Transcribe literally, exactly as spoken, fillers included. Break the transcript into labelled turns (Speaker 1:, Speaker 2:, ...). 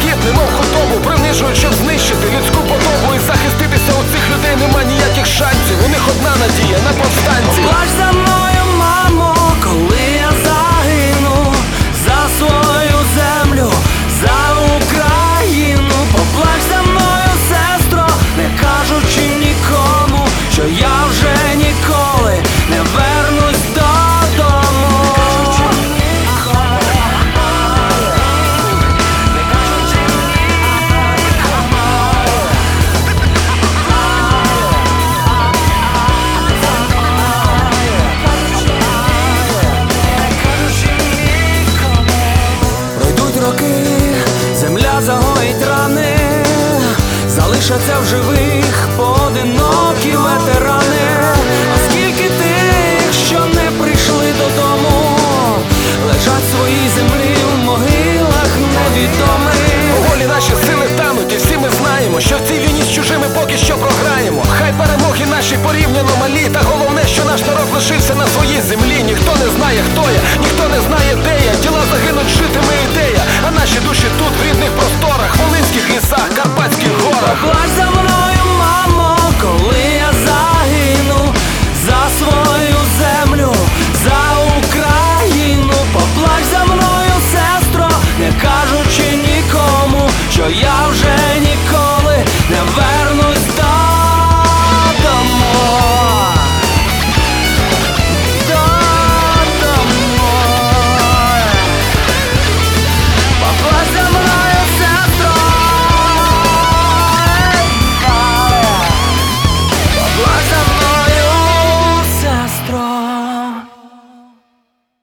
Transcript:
Speaker 1: скіт, немов худобу принижують, щоб знищити людську подобу. І захиститися у цих людей нема ніяких шансів. У них одна надія на повстанців.
Speaker 2: Плач за мною, мамо, коли я загину за свою землю, за Україну. Поплач за мною, сестро, не кажучи нікому, що я вже ніколи не вернусь додому. Пройдуть роки, земля загоїть рани, залишаться в живих